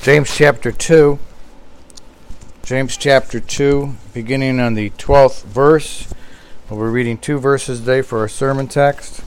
James chapter 2. James chapter 2, beginning on the 12th verse. We're reading 2 verses today for our sermon text.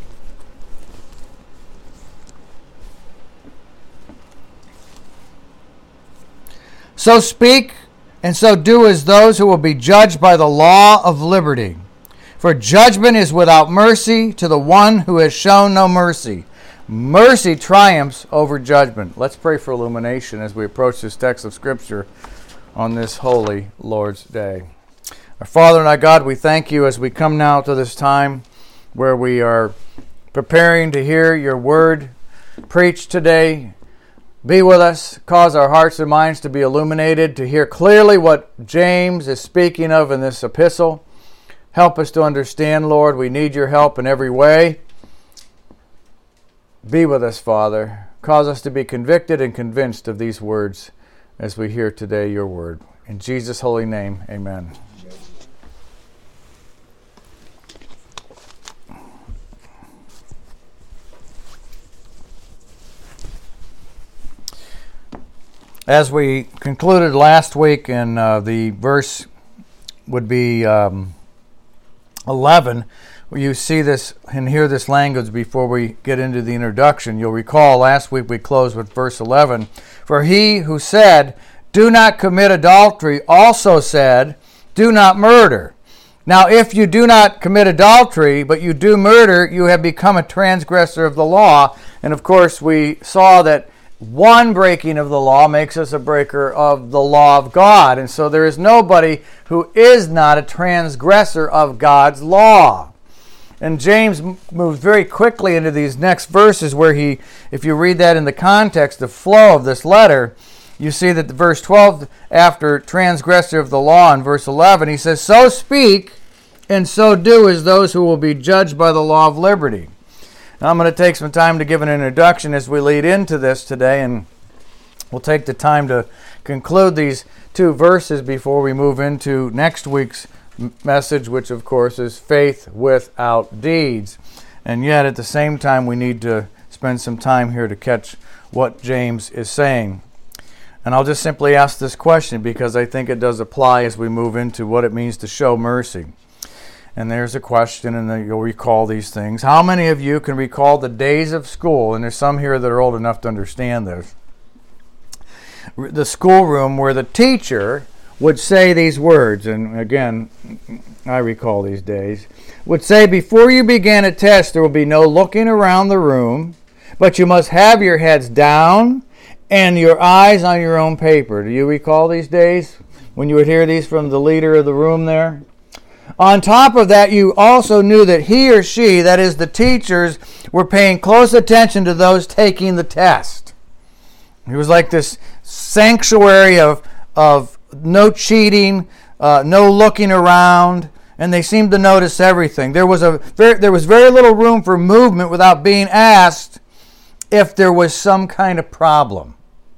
So speak and so do as those who will be judged by the law of liberty. For judgment is without mercy to the one who has shown no mercy. Mercy triumphs over judgment. Let's pray for illumination as we approach this text of Scripture on this holy Lord's Day. Our Father and our God, we thank you as we come now to this time where we are preparing to hear your word preached today. Be with us, cause our hearts and minds to be illuminated, to hear clearly what James is speaking of in this epistle. Help us to understand, Lord. We need your help in every way. Be with us, Father. Cause us to be convicted and convinced of these words as we hear today your word. In Jesus' holy name, amen. As we concluded last week, and the verse would be 11, you see this and hear this language before we get into the introduction. You'll recall last week we closed with verse 11. For he who said, "Do not commit adultery," also said, "Do not murder." Now if you do not commit adultery, but you do murder, you have become a transgressor of the law. And of course we saw that one breaking of the law makes us a breaker of the law of God. And so there is nobody who is not a transgressor of God's law. And James moves very quickly into these next verses where he, if you read that in the context, the flow of this letter, you see that the verse 12, after transgressor of the law, in verse 11, he says, "So speak and so do as those who will be judged by the law of liberty." Now I'm going to take some time to give an introduction as we lead into this today, and we'll take the time to conclude these 2 verses before we move into next week's message, which of course is faith without deeds. And yet at the same time we need to spend some time here to catch what James is saying. And I'll just simply ask this question because I think it does apply as we move into what it means to show mercy. And there's a question, and you'll recall these things. How many of you can recall the days of school? And there's some here that are old enough to understand this. The schoolroom where the teacher would say these words, and again, I recall these days, would say, "Before you begin a test, there will be no looking around the room, but you must have your heads down and your eyes on your own paper." Do you recall these days when you would hear these from the leader of the room there? On top of that, you also knew that he or she, that is the teachers, were paying close attention to those taking the test. It was like this sanctuary of no cheating, no looking around, and they seemed to notice everything. There was very little room for movement without being asked if there was some kind of problem.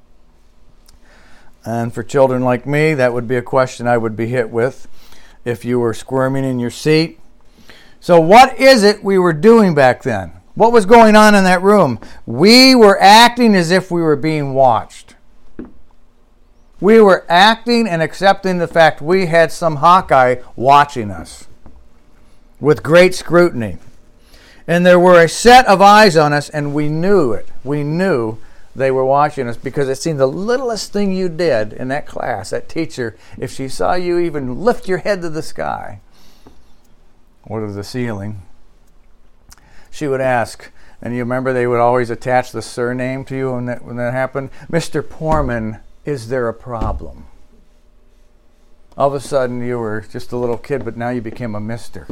And for children like me, that would be a question I would be hit with if you were squirming in your seat. So what is it we were doing back then? What was going on in that room? We were acting as if we were being watched. We were acting and accepting the fact we had some Hawkeye watching us with great scrutiny. And there were a set of eyes on us, and we knew it. We knew they were watching us because it seemed the littlest thing you did in that class, that teacher, if she saw you even lift your head to the sky or to the ceiling, she would ask, and you remember they would always attach the surname to you when that happened, "Mr. Poorman, is there a problem?" All of a sudden you were just a little kid, but now you became a mister.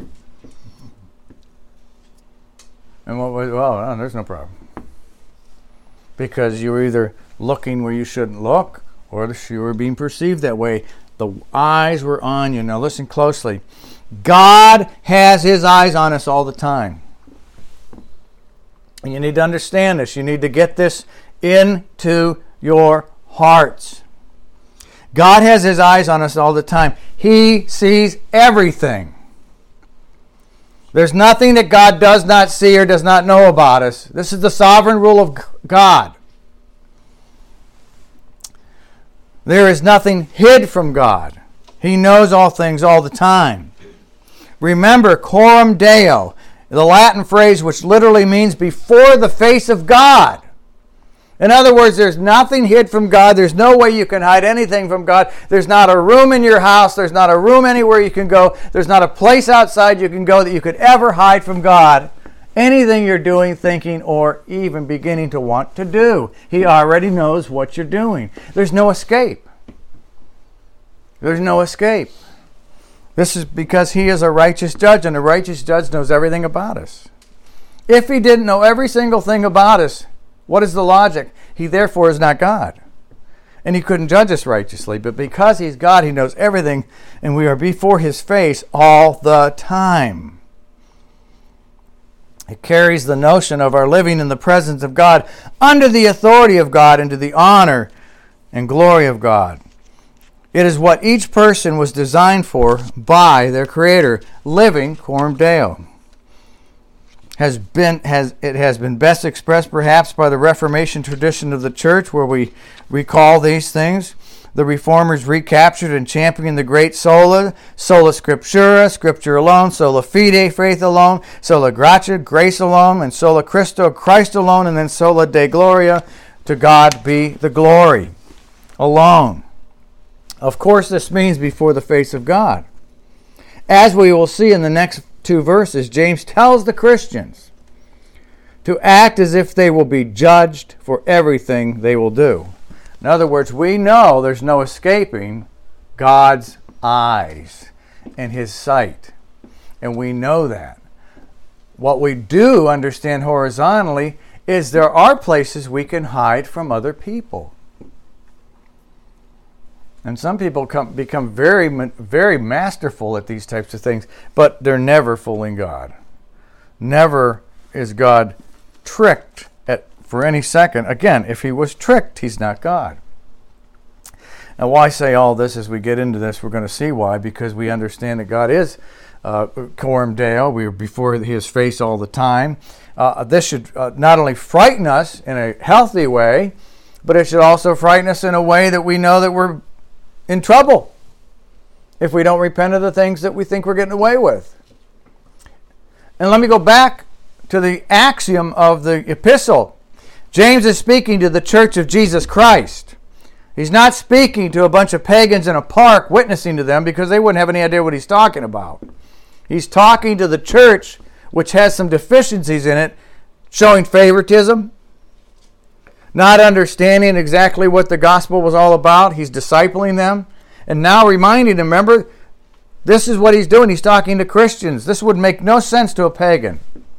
And what was, well, there's no problem. Because you were either looking where you shouldn't look, or you were being perceived that way. The eyes were on you. Now listen closely. God has his eyes on us all the time. And you need to understand this. You need to get this into your hearts. God has his eyes on us all the time. He sees everything. There's nothing that God does not see or does not know about us. This is the sovereign rule of God. There is nothing hid from God. He knows all things all the time. Remember, coram Deo, the Latin phrase which literally means before the face of God. In other words, there's nothing hid from God. There's no way you can hide anything from God. There's not a room in your house. There's not a room anywhere you can go. There's not a place outside you can go that you could ever hide from God. Anything you're doing, thinking, or even beginning to want to do. He already knows what you're doing. There's no escape. There's no escape. This is because he is a righteous judge, and a righteous judge knows everything about us. If he didn't know every single thing about us, what is the logic? He therefore is not God. And he couldn't judge us righteously. But because he's God, he knows everything, and we are before his face all the time. It carries the notion of our living in the presence of God, under the authority of God, and to the honor and glory of God. It is what each person was designed for by their Creator, living coram Deo. It has been best expressed perhaps by the Reformation tradition of the Church, where we recall these things. The Reformers recaptured and championed the great sola scriptura, Scripture alone, sola fide, faith alone, sola gratia, grace alone, and sola Christo, Christ alone, and then sola Deo Gloria, to God be the glory alone. Of course, this means before the face of God. As we will see in the next 2 verses, James tells the Christians to act as if they will be judged for everything they will do. In other words, we know there's no escaping God's eyes and his sight. And we know that. What we do understand horizontally is there are places we can hide from other people. And some people become very, very masterful at these types of things, but they're never fooling God. Never is God tricked for any second. Again, if he was tricked, he's not God. Now, why say all this? As we get into this, we're going to see why, because we understand that God is coram Deo. We are before his face all the time. This should not only frighten us in a healthy way, but it should also frighten us in a way that we know that we're in trouble if we don't repent of the things that we think we're getting away with. And let me go back to the axiom of the epistle. James is speaking to the church of Jesus Christ. He's not speaking to a bunch of pagans in a park witnessing to them, because they wouldn't have any idea what he's talking about. He's talking to the church which has some deficiencies in it, showing favoritism, not understanding exactly what the gospel was all about. He's discipling them. And now reminding them, remember, this is what he's doing. He's talking to Christians. This would make no sense to a pagan.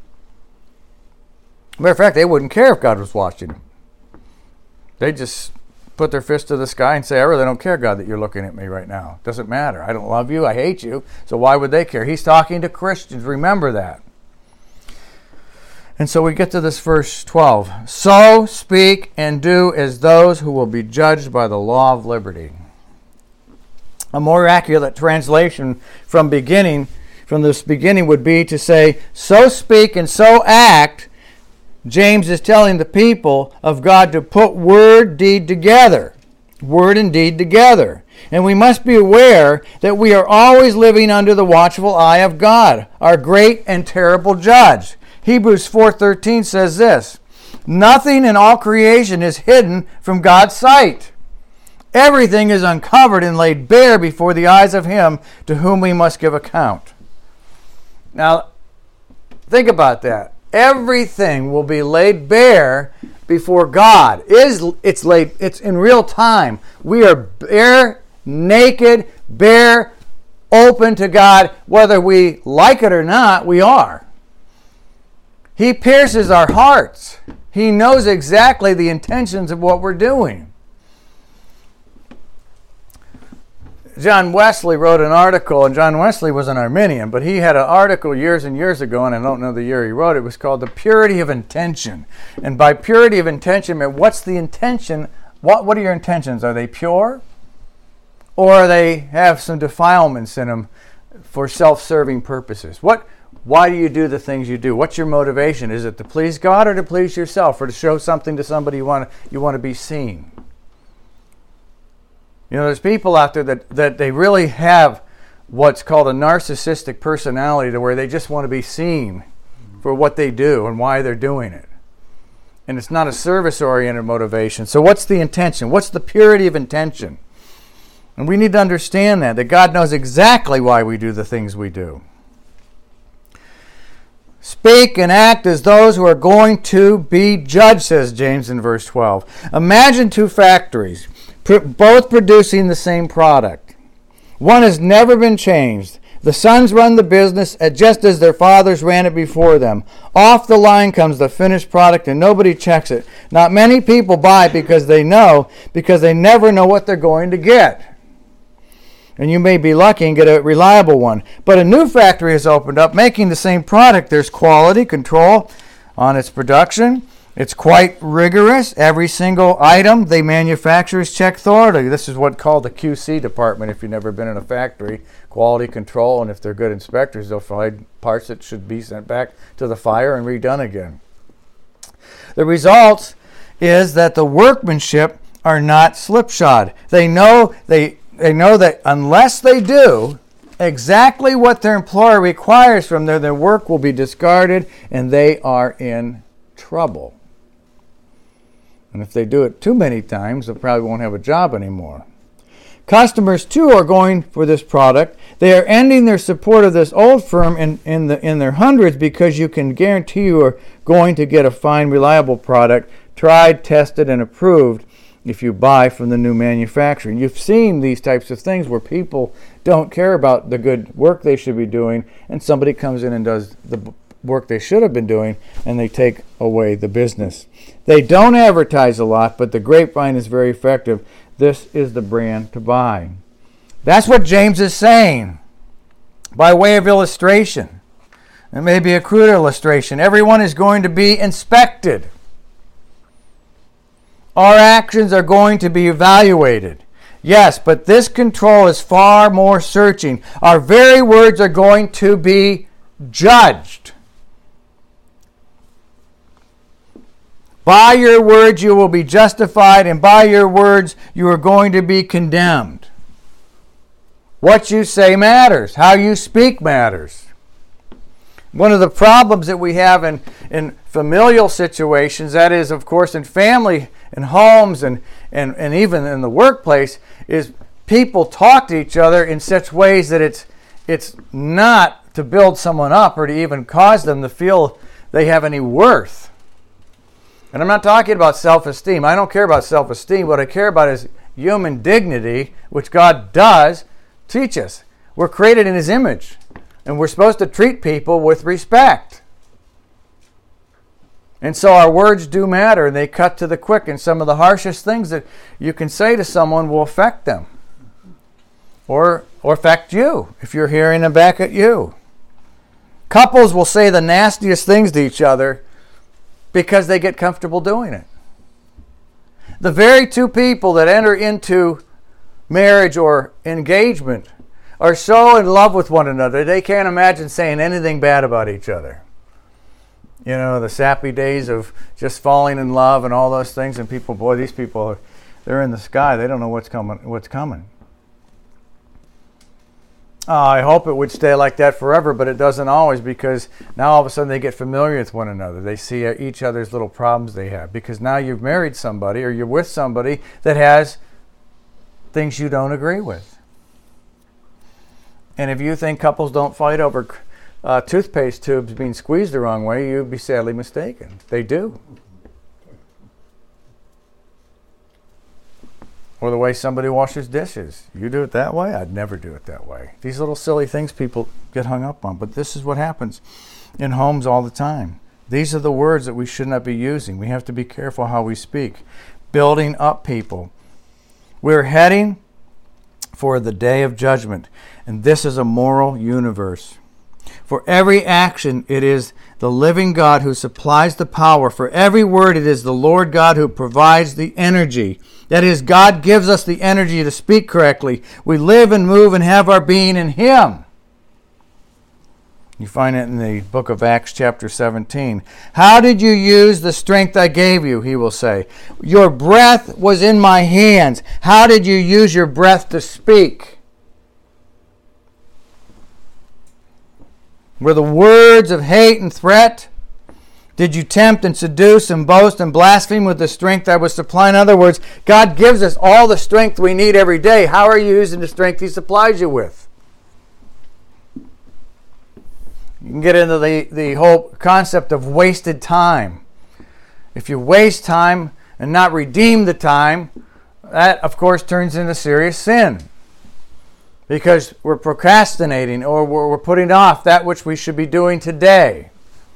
Matter of fact, they wouldn't care if God was watching them. They'd just put their fist to the sky and say, I really don't care, God, that you're looking at me right now. Doesn't matter. I don't love you. I hate you. So why would they care? He's talking to Christians. Remember that. And so we get to this verse 12. So speak and do as those who will be judged by the law of liberty. A more accurate translation from this beginning would be to say, so speak and so act. James is telling the people of God to put word and deed together. Word and deed together. And we must be aware that we are always living under the watchful eye of God, our great and terrible judge. Hebrews 4:13 says this, nothing in all creation is hidden from God's sight. Everything is uncovered and laid bare before the eyes of him to whom we must give account. Now, think about that. Everything will be laid bare before God. It's in real time. We are bare, naked, bare, open to God. Whether we like it or not, we are. He pierces our hearts. He knows exactly the intentions of what we're doing. John Wesley wrote an article, and John Wesley was an Arminian, but he had an article years and years ago, and I don't know the year he wrote it. It was called The Purity of Intention. And by purity of intention, what's the intention? What are your intentions? Are they pure? Or they have some defilements in them for self-serving purposes? Why do you do the things you do? What's your motivation? Is it to please God or to please yourself, or to show something to somebody you want to be seen? There's people out there that they really have what's called a narcissistic personality, to where they just want to be seen for what they do and why they're doing it. And it's not a service-oriented motivation. So what's the intention? What's the purity of intention? And we need to understand that God knows exactly why we do the things we do. Speak and act as those who are going to be judged, says James in verse 12. Imagine two factories, both producing the same product. One has never been changed. The sons run the business just as their fathers ran it before them. Off the line comes the finished product and nobody checks it. Not many people buy because they never know what they're going to get. And you may be lucky and get a reliable one. But a new factory has opened up making the same product. There's quality control on its production. It's quite rigorous. Every single item they manufacture is checked thoroughly. This is what's called the QC department if you've never been in a factory. Quality control, and if they're good inspectors, they'll find parts that should be sent back to the fire and redone again. The result is that the workmanship are not slipshod. They know that unless they do exactly what their employer requires from them, their work will be discarded and they are in trouble. And if they do it too many times, they probably won't have a job anymore. Customers, too, are going for this product. They are ending their support of this old firm in their hundreds because you can guarantee you are going to get a fine, reliable product, tried, tested, and approved if you buy from the new manufacturer. And you've seen these types of things where people don't care about the good work they should be doing, and somebody comes in and does the work they should have been doing, and they take away the business. They don't advertise a lot, but the grapevine is very effective. This is the brand to buy. That's what James is saying by way of illustration. It may be a crude illustration. Everyone is going to be inspected. Our actions are going to be evaluated. Yes, but this control is far more searching. Our very words are going to be judged. By your words you will be justified, and by your words you are going to be condemned. What you say matters. How you speak matters. One of the problems that we have in familial situations, that is, of course, in family and homes and even in the workplace, is people talk to each other in such ways that it's not to build someone up or to even cause them to feel they have any worth. And I'm not talking about self-esteem. I don't care about self-esteem. What I care about is human dignity, which God does teach us. We're created in His image, and we're supposed to treat people with respect. And so our words do matter, and they cut to the quick, and some of the harshest things that you can say to someone will affect them or affect you if you're hearing them back at you. Couples will say the nastiest things to each other because they get comfortable doing it. The very two people that enter into marriage or engagement are so in love with one another, they can't imagine saying anything bad about each other. You know, the sappy days of just falling in love and all those things, and people, boy, these people, they're in the sky. They don't know what's coming. I hope it would stay like that forever, but it doesn't always, because now all of a sudden they get familiar with one another. They see each other's little problems they have, because now you've married somebody or you're with somebody that has things you don't agree with. And if you think couples don't fight over toothpaste tubes being squeezed the wrong way, you'd be sadly mistaken. They do. Or the way somebody washes dishes. You do it that way? I'd never do it that way. These little silly things people get hung up on. But this is what happens in homes all the time. These are the words that we should not be using. We have to be careful how we speak. Building up people. We're heading for the day of judgment. And this is a moral universe. For every action, it is the living God who supplies the power. For every word, it is the Lord God who provides the energy. That is, God gives us the energy to speak correctly. We live and move and have our being in Him. You find it in the book of Acts chapter 17. How did you use the strength I gave you, he will say. Your breath was in my hands. How did you use your breath to speak? Were the words of hate and threat? Did you tempt and seduce and boast and blaspheme with the strength I was supplying? In other words, God gives us all the strength we need every day. How are you using the strength he supplies you with? You can get into the whole concept of wasted time. If you waste time and not redeem the time, that, of course, turns into serious sin. Because we're procrastinating or we're putting off that which we should be doing today.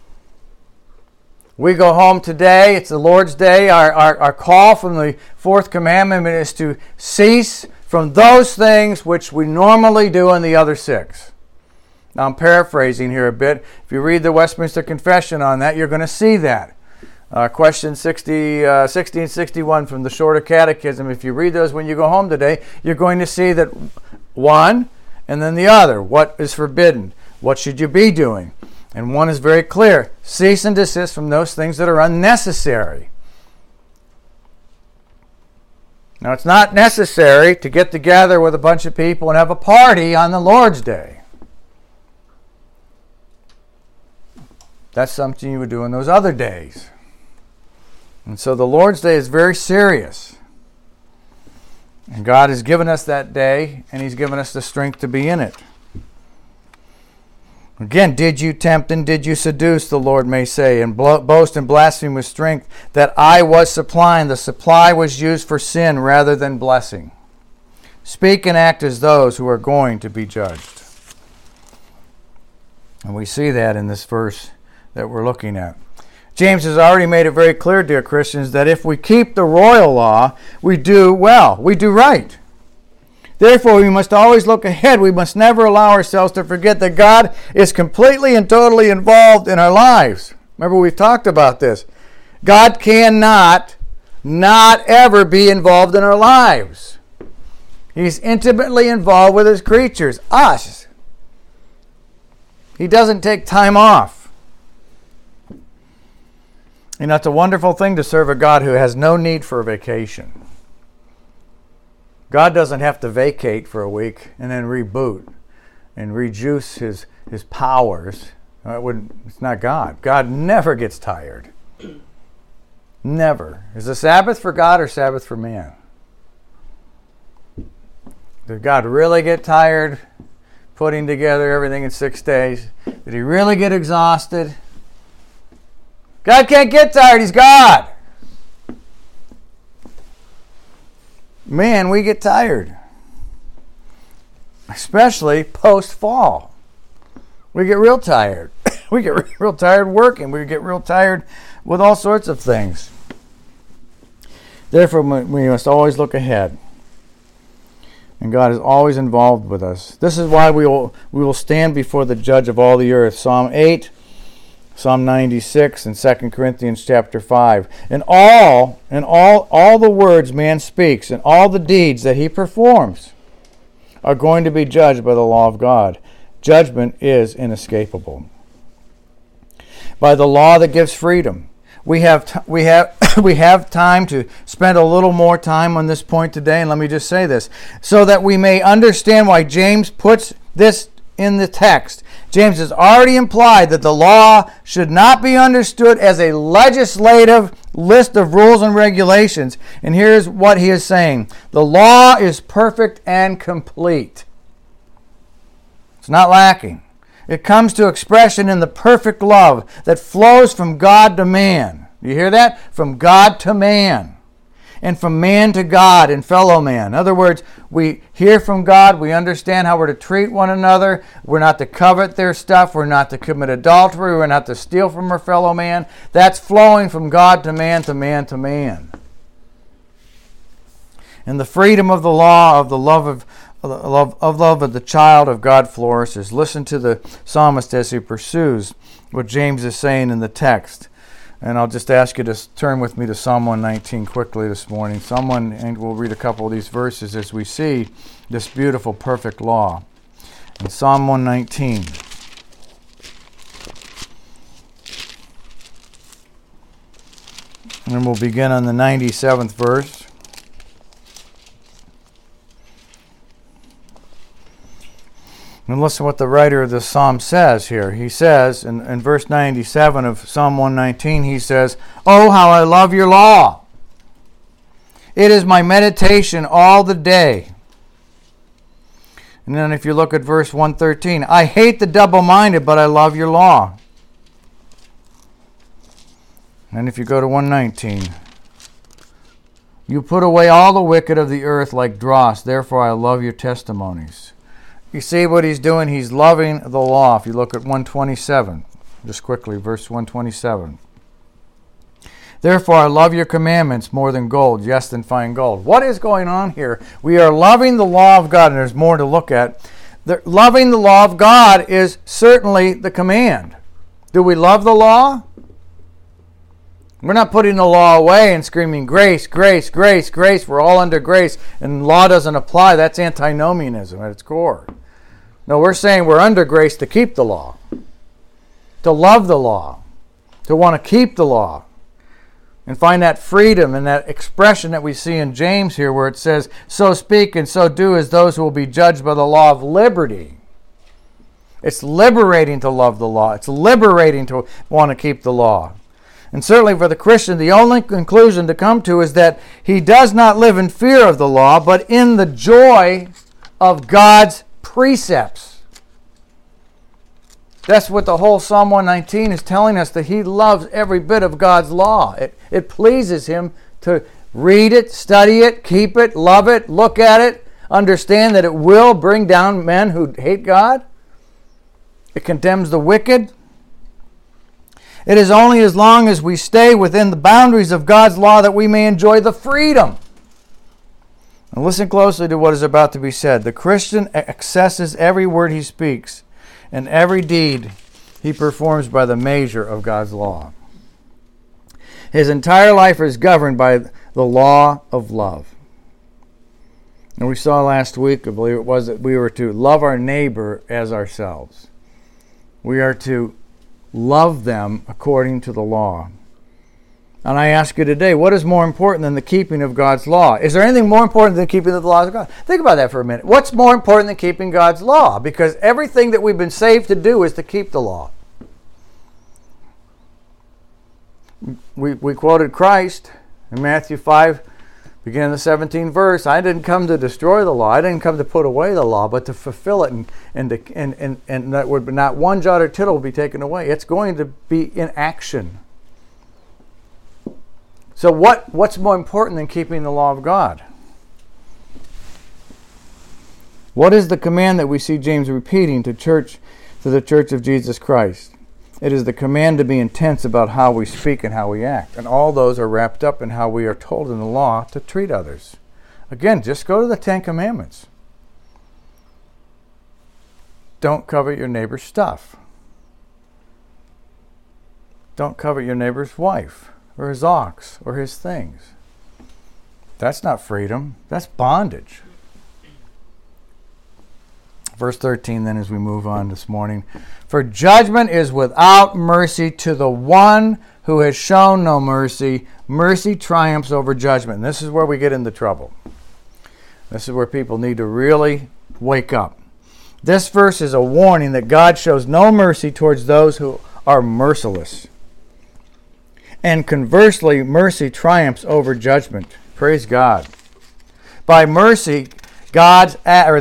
We go home today, it's the Lord's Day. Our call from the fourth commandment is to cease from those things which we normally do in the other six. Now, I'm paraphrasing here a bit. If you read the Westminster Confession on that, you're going to see that. Question 1661 from the Shorter Catechism. If you read those when you go home today, you're going to see that one and then the other. What is forbidden? What should you be doing? And one is very clear. Cease and desist from those things that are unnecessary. Now, it's not necessary to get together with a bunch of people and have a party on the Lord's Day. That's something you would do in those other days. And so the Lord's Day is very serious. And God has given us that day, and he's given us the strength to be in it. Again, did you tempt and did you seduce, the Lord may say, and boast and blaspheme with strength that I was supplying? The supply was used for sin rather than blessing. Speak and act as those who are going to be judged. And we see that in this verse that we're looking at. James has already made it very clear, dear Christians, that if we keep the royal law, we do well, we do right. Therefore, we must always look ahead. We must never allow ourselves to forget that God is completely and totally involved in our lives. Remember, we've talked about this. God cannot not ever be involved in our lives. He's intimately involved with his creatures, us. He doesn't take time off. You know, it's a wonderful thing to serve a God who has no need for a vacation. God doesn't have to vacate for a week and then reboot and rejuice his powers. It's not God. God never gets tired. Never. Is the Sabbath for God or Sabbath for man? Did God really get tired putting together everything in 6 days? Did he really get exhausted? God can't get tired. He's God. Man, we get tired. Especially post-fall. We get real tired. We get real tired working. We get real tired with all sorts of things. Therefore, we must always look ahead. And God is always involved with us. This is why we will stand before the judge of all the earth. Psalm 8, Psalm 96, and 2 Corinthians chapter 5. And all the words man speaks and all the deeds that he performs are going to be judged by the law of God. Judgment is inescapable. By the law that gives freedom. We have time to spend a little more time on this point today, and let me just say this, so that we may understand why James puts this in the text. James has already implied that the law should not be understood as a legislative list of rules and regulations. And here's what he is saying. The law is perfect and complete. It's not lacking. It comes to expression in the perfect love that flows from God to man. You hear that? From God to man. And from man to God and fellow man. In other words, we hear from God, we understand how we're to treat one another. We're not to covet their stuff. We're not to commit adultery. We're not to steal from our fellow man. That's flowing from God to man to man to man. And the freedom of the law, of the love of the child of God flourishes. Listen to the psalmist as he pursues what James is saying in the text. And I'll just ask you to turn with me to Psalm 119 quickly this morning. And we'll read a couple of these verses as we see this beautiful, perfect law. In Psalm 119. And we'll begin on the 97th verse. And listen what the writer of this psalm says here. He says in verse 97 of Psalm 119, he says, "Oh, how I love your law. It is my meditation all the day." And then if you look at verse 113, "I hate the double-minded, but I love your law." And if you go to 119, "You put away all the wicked of the earth like dross, therefore I love your testimonies." You see what he's doing? He's loving the law. If you look at 127, just quickly, verse 127. "Therefore I love your commandments more than gold, yes, than fine gold." What is going on here? We are loving the law of God, and there's more to look at. Loving the law of God is certainly the command. Do we love the law? We're not putting the law away and screaming, "Grace, grace, grace, grace. We're all under grace, and law doesn't apply." That's antinomianism at its core. No, we're saying we're under grace to keep the law, to love the law, to want to keep the law, and find that freedom and that expression that we see in James here where it says, "So speak and so do as those who will be judged by the law of liberty." It's liberating to love the law. It's liberating to want to keep the law. And certainly for the Christian, the only conclusion to come to is that he does not live in fear of the law, but in the joy of God's precepts. That's what the whole Psalm 119 is telling us, that he loves every bit of God's law. It pleases him to read it, study it, keep it, love it, look at it, understand that it will bring down men who hate God. It condemns the wicked. It is only as long as we stay within the boundaries of God's law that we may enjoy the freedom. Now listen closely to what is about to be said. The Christian accesses every word he speaks and every deed he performs by the measure of God's law. His entire life is governed by the law of love. And we saw last week, I believe it was, that we were to love our neighbor as ourselves. We are to love them according to the law. And I ask you today, what is more important than the keeping of God's law? Is there anything more important than keeping the laws of God? Think about that for a minute. What's more important than keeping God's law? Because everything that we've been saved to do is to keep the law. We quoted Christ in Matthew 5, beginning in the 17th verse. "I didn't come to destroy the law. I didn't come to put away the law, but to fulfill it, and that would not one jot or tittle will be taken away." It's going to be in action. So what's more important than keeping the law of God? What is the command that we see James repeating to the church of Jesus Christ? It is the command to be intense about how we speak and how we act. And all those are wrapped up in how we are told in the law to treat others. Again, just go to the 10 Commandments. Don't covet your neighbor's stuff. Don't covet your neighbor's wife or his ox or his things. That's not freedom. That's bondage. Verse 13 then, as we move on this morning. "For judgment is without mercy to the one who has shown no mercy. Mercy triumphs over judgment." And this is where we get into trouble. This is where people need to really wake up. This verse is a warning that God shows no mercy towards those who are merciless. And conversely, mercy triumphs over judgment. Praise God. By mercy, God's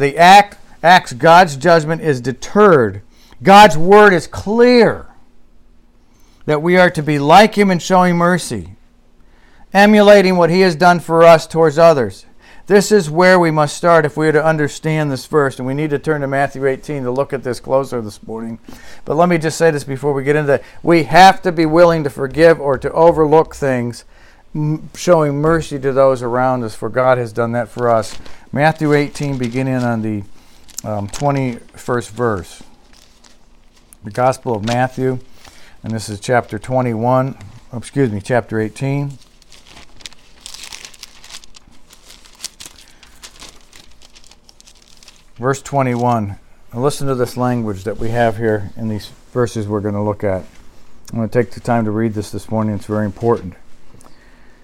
judgment is deterred. God's word is clear that we are to be like him in showing mercy, emulating what he has done for us towards others. This is where we must start if we are to understand this verse, and we need to turn to Matthew 18 to look at this closer this morning. But let me just say this before we get into that. We have to be willing to forgive or to overlook things, showing mercy to those around us, for God has done that for us. Matthew 18, beginning on the 21st verse. The Gospel of Matthew, and this is chapter 18. Verse 21. Now listen to this language that we have here in these verses we're going to look at. I'm going to take the time to read this morning. It's very important.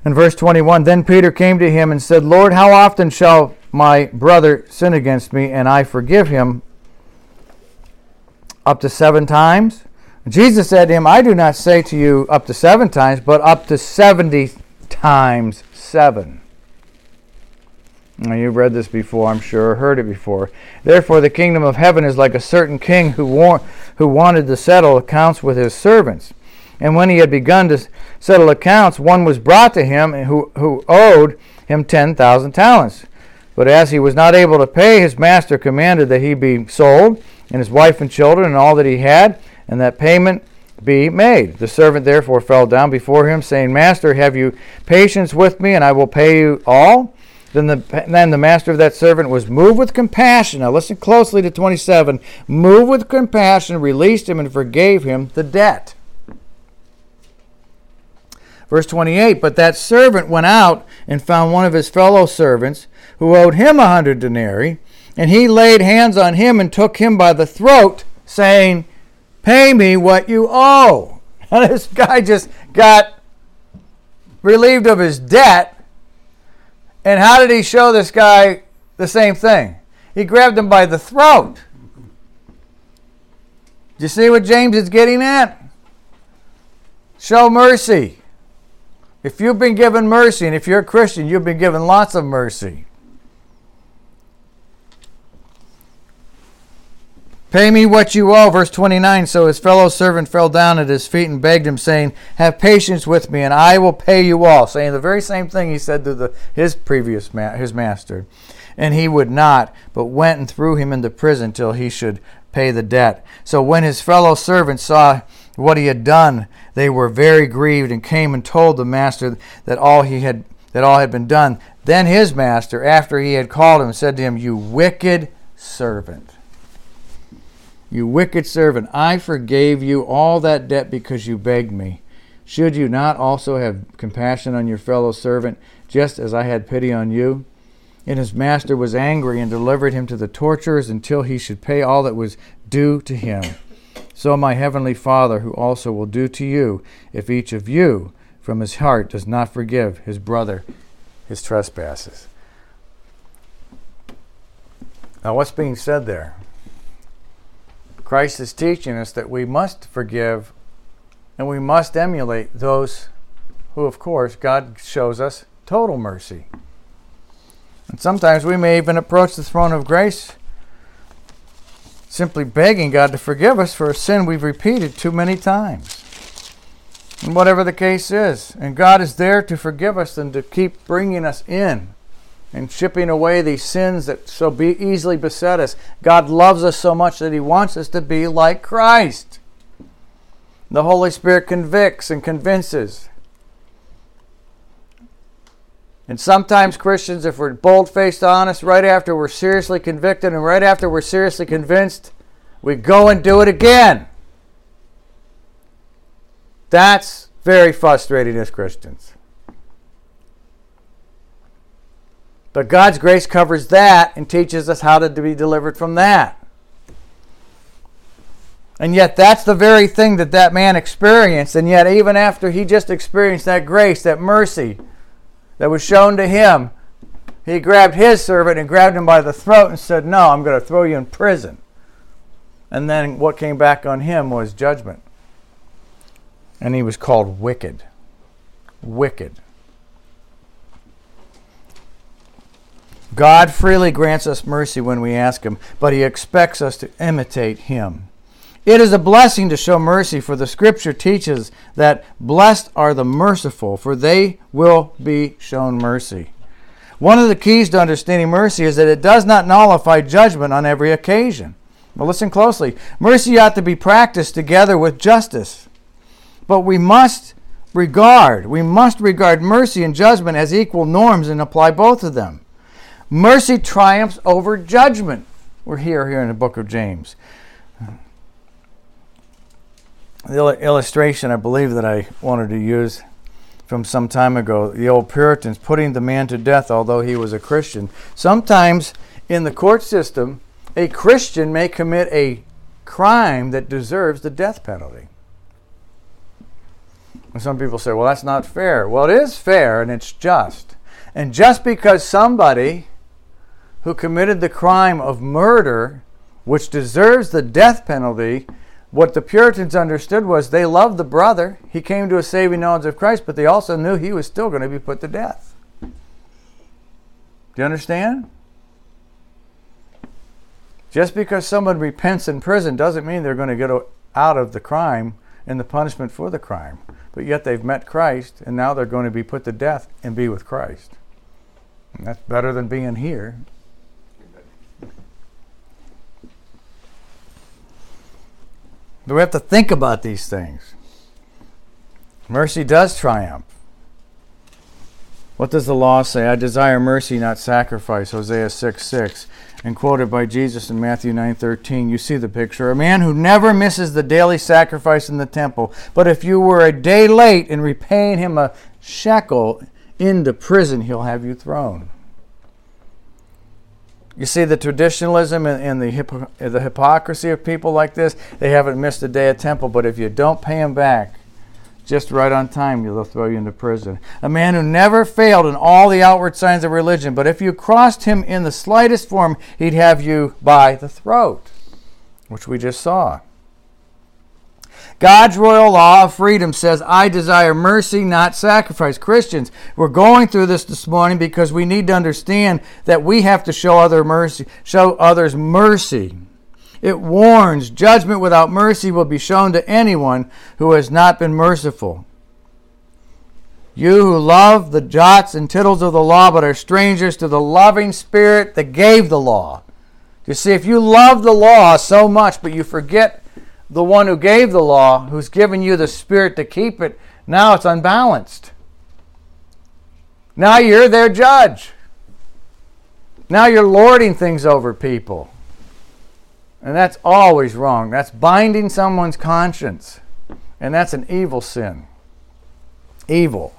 In verse 21, then Peter came to him and said, Lord, how often shall my brother sin against me, and I forgive him? Up to 7 times? Jesus said to him, I do not say to you up to 7 times, but up to 70 times 7. Now, you've read this before, I'm sure, heard it before. Therefore, the kingdom of heaven is like a certain king who wanted to settle accounts with his servants. And when he had begun to settle accounts, one was brought to him who owed him 10,000 talents. But as he was not able to pay, his master commanded that he be sold, and his wife and children, and all that he had, and that payment be made. The servant therefore fell down before him, saying, Master, have you patience with me, and I will pay you all? Then the master of that servant was moved with compassion. Now listen closely to 27. Moved with compassion, released him, and forgave him the debt. Verse 28, but that servant went out and found one of his fellow servants who owed him 100 denarii, and he laid hands on him and took him by the throat, saying, pay me what you owe. And this guy just got relieved of his debt. And how did he show this guy the same thing? He grabbed him by the throat. Do you see what James is getting at? Show mercy. If you've been given mercy, and if you're a Christian, you've been given lots of mercy. Pay me what you owe. Verse 29, so his fellow servant fell down at his feet and begged him, saying, have patience with me, and I will pay you all. Saying the very same thing he said to his master. And he would not, but went and threw him into prison till he should pay the debt. So when his fellow servants saw what he had done, they were very grieved, and came and told the master that all had been done. Then his master, after he had called him, said to him, you wicked servant. You wicked servant, I forgave you all that debt because you begged me. Should you not also have compassion on your fellow servant, just as I had pity on you? And his master was angry and delivered him to the torturers until he should pay all that was due to him. So my heavenly Father, who also will do to you, if each of you from his heart does not forgive his brother his trespasses. Now, what's being said there? Christ is teaching us that we must forgive and we must emulate those who, of course, God shows us total mercy. And sometimes we may even approach the throne of grace simply begging God to forgive us for a sin we've repeated too many times. And whatever the case is. And God is there to forgive us and to keep bringing us in and chipping away these sins that so easily beset us. God loves us so much that he wants us to be like Christ. The Holy Spirit convicts and convinces. And sometimes Christians, if we're bold-faced honest, right after we're seriously convicted and right after we're seriously convinced, we go and do it again. That's very frustrating as Christians. But God's grace covers that and teaches us how to be delivered from that. And yet that's the very thing that man experienced. And yet even after he just experienced that grace, that mercy that was shown to him, he grabbed his servant and grabbed him by the throat and said, no, I'm going to throw you in prison. And then what came back on him was judgment. And he was called wicked. Wicked. God freely grants us mercy when we ask him, but he expects us to imitate him. It is a blessing to show mercy, for the Scripture teaches that blessed are the merciful, for they will be shown mercy. One of the keys to understanding mercy is that it does not nullify judgment on every occasion. Well, listen closely. Mercy ought to be practiced together with justice. But we must regard mercy and judgment as equal norms and apply both of them. Mercy triumphs over judgment. We're here in the book of James. The illustration I believe that I wanted to use from some time ago, the old Puritans putting the man to death although he was a Christian. Sometimes in the court system, a Christian may commit a crime that deserves the death penalty. And some people say, well, that's not fair. Well, it is fair and it's just. And just because somebody who committed the crime of murder, which deserves the death penalty, what the Puritans understood was they loved the brother. He came to a saving knowledge of Christ, but they also knew he was still going to be put to death. Do you understand? Just because someone repents in prison doesn't mean they're going to get out of the crime and the punishment for the crime. But yet they've met Christ, and now they're going to be put to death and be with Christ. And that's better than being here. But we have to think about these things. Mercy does triumph. What does the law say? I desire mercy, not sacrifice, Hosea 6:6. And quoted by Jesus in Matthew 9:13. You see the picture. A man who never misses the daily sacrifice in the temple. But if you were a day late in repaying him a shekel into prison, he'll have you thrown. You see the traditionalism and the hypocrisy of people like this? They haven't missed a day of temple, but if you don't pay them back just right on time, they'll throw you into prison. A man who never failed in all the outward signs of religion, but if you crossed him in the slightest form, he'd have you by the throat, which we just saw. God's royal law of freedom says, I desire mercy, not sacrifice. Christians, we're going through this morning because we need to understand that we have to show others mercy. It warns judgment without mercy will be shown to anyone who has not been merciful. You who love the jots and tittles of the law but are strangers to the loving Spirit that gave the law. You see, if you love the law so much but you forget the one who gave the law, who's given you the Spirit to keep it, now it's unbalanced. Now you're their judge. Now you're lording things over people. And that's always wrong. That's binding someone's conscience. And that's an evil sin. Evil.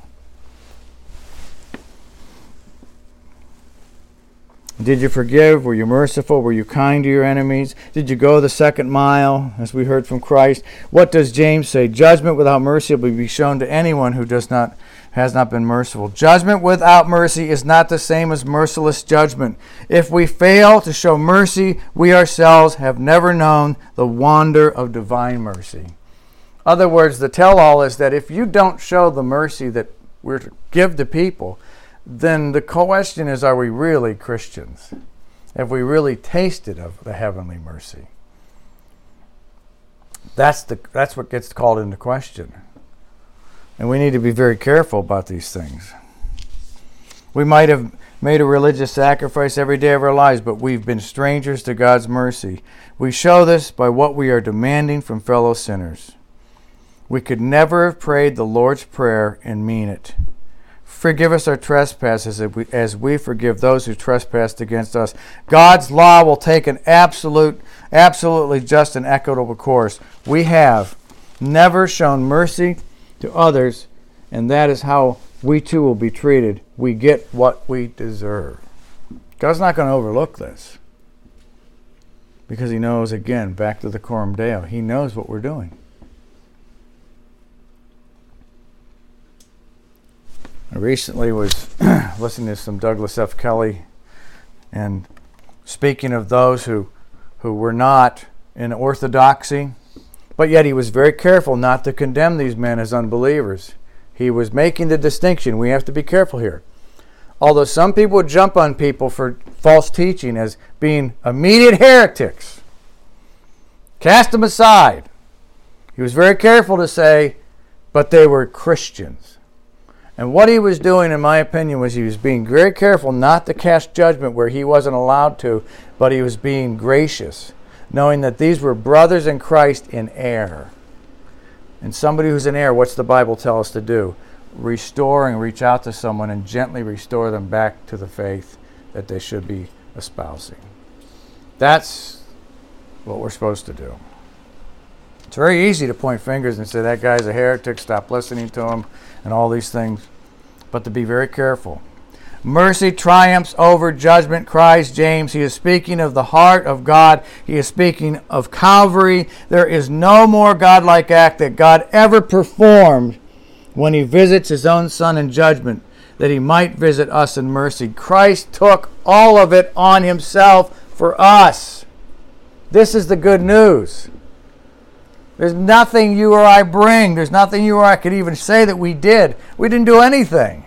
Did you forgive? Were you merciful? Were you kind to your enemies? Did you go the second mile, as we heard from Christ? What does James say? Judgment without mercy will be shown to anyone who has not been merciful. Judgment without mercy is not the same as merciless judgment. If we fail to show mercy, we ourselves have never known the wonder of divine mercy. In other words, the tell-all is that if you don't show the mercy that we're to give to people, then the question is, are we really Christians? Have we really tasted of the heavenly mercy? That's what gets called into question. And we need to be very careful about these things. We might have made a religious sacrifice every day of our lives, but we've been strangers to God's mercy. We show this by what we are demanding from fellow sinners. We could never have prayed the Lord's Prayer and mean it. Forgive us our trespasses as we forgive those who trespass against us. God's law will take an absolutely just and equitable course. We have never shown mercy to others, and that is how we too will be treated. We get what we deserve. God's not going to overlook this because he knows, again, back to the Coram Deo, he knows what we're doing. I recently was listening to some Douglas F. Kelly, and speaking of those who were not in orthodoxy, but yet he was very careful not to condemn these men as unbelievers. He was making the distinction. We have to be careful here. Although some people would jump on people for false teaching as being immediate heretics, cast them aside. He was very careful to say, but they were Christians. And what he was doing, in my opinion, was he was being very careful not to cast judgment where he wasn't allowed to, but he was being gracious, knowing that these were brothers in Christ in error. And somebody who's in error, what's the Bible tell us to do? Restore and reach out to someone and gently restore them back to the faith that they should be espousing. That's what we're supposed to do. It's very easy to point fingers and say, that guy's a heretic, stop listening to him, and all these things. But to be very careful. Mercy triumphs over judgment, cries James. He is speaking of the heart of God. He is speaking of Calvary. There is no more godlike act that God ever performed when he visits his own Son in judgment, that he might visit us in mercy. Christ took all of it on himself for us. This is the good news. There's nothing you or I bring. There's nothing you or I could even say that we did. We didn't do anything.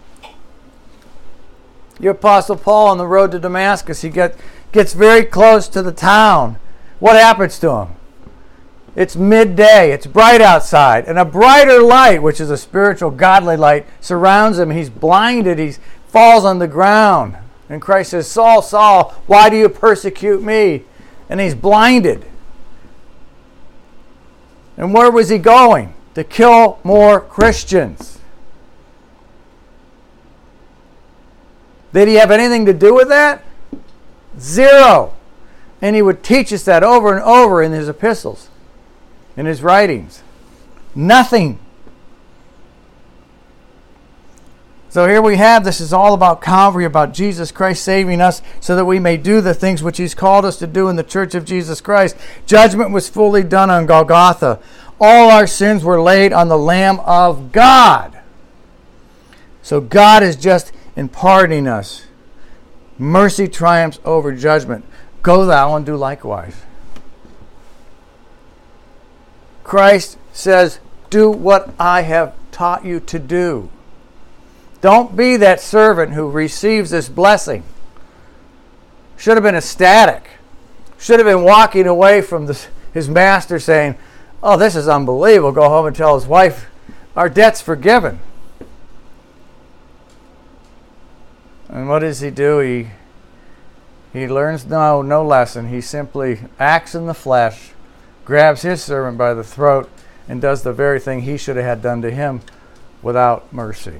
The Apostle Paul on the road to Damascus, he gets very close to the town. What happens to him? It's midday. It's bright outside. And a brighter light, which is a spiritual, godly light, surrounds him. He's blinded. He falls on the ground. And Christ says, Saul, Saul, why do you persecute me? And he's blinded. And where was he going? To kill more Christians. Did he have anything to do with that? Zero. And he would teach us that over and over in his epistles, in his writings. Nothing. So here we have, this is all about Calvary, about Jesus Christ saving us so that we may do the things which he's called us to do in the church of Jesus Christ. Judgment was fully done on Golgotha. All our sins were laid on the Lamb of God. So God is just imparting us. Mercy triumphs over judgment. Go thou and do likewise. Christ says, do what I have taught you to do. Don't be that servant who receives this blessing. Should have been ecstatic. Should have been walking away from his master saying, oh, this is unbelievable. Go home and tell his wife, our debt's forgiven. And what does he do? He learns no lesson. He simply acts in the flesh, grabs his servant by the throat, and does the very thing he should have had done to him without mercy.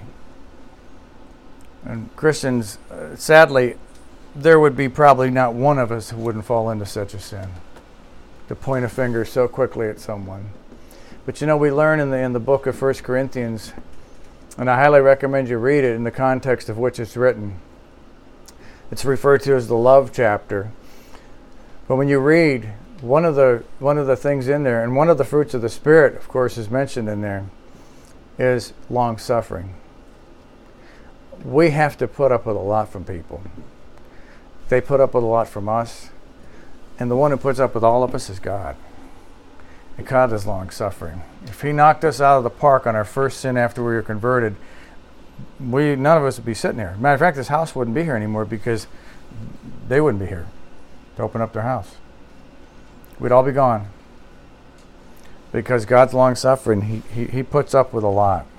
And Christians, sadly, there would be probably not one of us who wouldn't fall into such a sin, to point a finger so quickly at someone. But you know, we learn in the book of 1 Corinthians, and I highly recommend you read it in the context of which it's written. It's referred to as the love chapter. But when you read, one of the things in there, and one of the fruits of the Spirit, of course, is mentioned in there, is long-suffering. We have to put up with a lot from people. They put up with a lot from us. And the one who puts up with all of us is God. And God is long-suffering. If he knocked us out of the park on our first sin after we were converted, none of us would be sitting here. Matter of fact, this house wouldn't be here anymore because they wouldn't be here to open up their house. We'd all be gone. Because God's long-suffering, he puts up with a lot.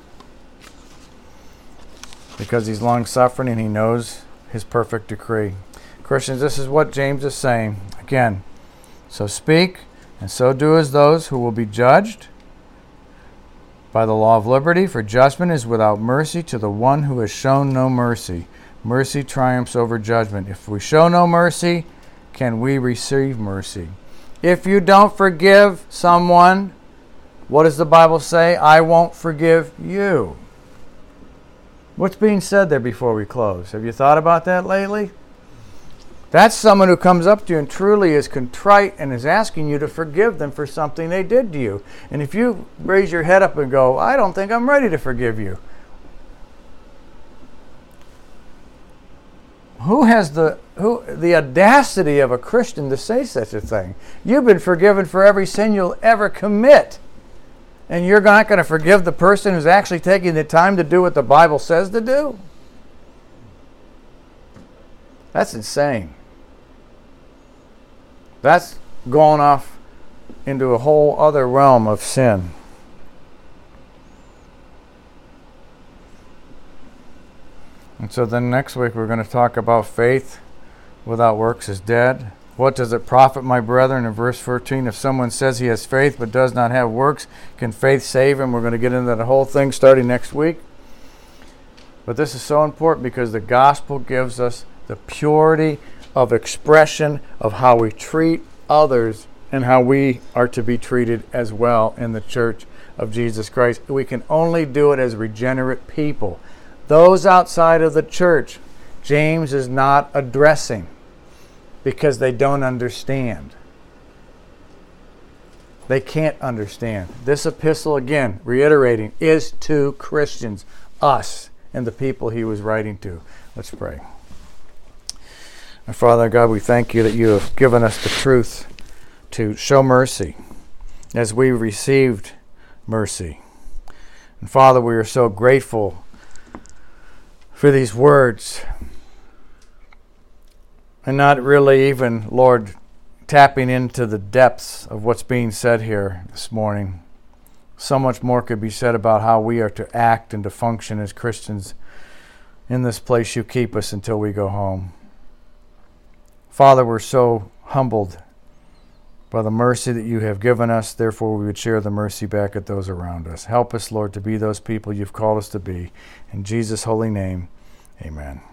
Because he's long-suffering and he knows his perfect decree. Christians, this is what James is saying. Again, so speak and so do as those who will be judged by the law of liberty, for judgment is without mercy to the one who has shown no mercy. Mercy triumphs over judgment. If we show no mercy, can we receive mercy? If you don't forgive someone, what does the Bible say? I won't forgive you. What's being said there before we close? Have you thought about that lately? That's someone who comes up to you and truly is contrite and is asking you to forgive them for something they did to you. And if you raise your head up and go, I don't think I'm ready to forgive you. Who has the audacity of a Christian to say such a thing? You've been forgiven for every sin you'll ever commit. And you're not going to forgive the person who's actually taking the time to do what the Bible says to do? That's insane. That's going off into a whole other realm of sin. And so then next week we're going to talk about faith without works is dead. What does it profit, my brethren? In verse 14, if someone says he has faith but does not have works, can faith save him? We're going to get into that whole thing starting next week. But this is so important because the gospel gives us the purity of expression of how we treat others and how we are to be treated as well in the church of Jesus Christ. We can only do it as regenerate people. Those outside of the church, James is not addressing because they don't understand. They can't understand. This epistle, again, reiterating, is to Christians, us, and the people he was writing to. Let's pray. Our Father God, we thank you that you have given us the truth to show mercy as we received mercy. And Father, we are so grateful for these words, and not really even, Lord, tapping into the depths of what's being said here this morning. So much more could be said about how we are to act and to function as Christians in this place you keep us until we go home. Father, we're so humbled by the mercy that you have given us. Therefore, we would share the mercy back at those around us. Help us, Lord, to be those people you've called us to be. In Jesus' holy name, amen.